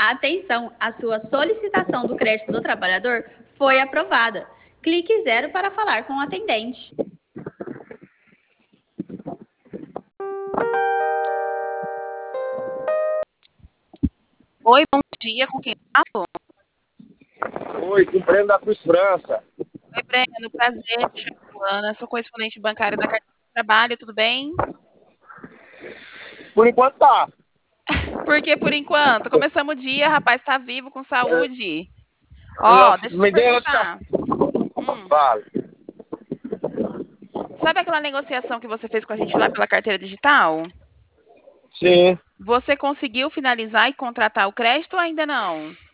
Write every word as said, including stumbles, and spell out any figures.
Atenção, a sua solicitação do crédito do trabalhador foi aprovada. Clique zero para falar com o atendente. Oi, bom dia, com quem eu falo? Oi, com o Breno da Cruz França. Oi, Breno, prazer, me chamo Luana, sou correspondente bancária da Carteira de Trabalho, tudo bem? Por enquanto tá. Por que por enquanto? Começamos o dia, rapaz, tá vivo, com saúde. Ó, Eu, deixa eu te me dê perguntar. notificação. Hum, Vale. sabe aquela negociação que você fez com a gente lá pela carteira digital? Sim. Você conseguiu finalizar e contratar o crédito ou ainda não?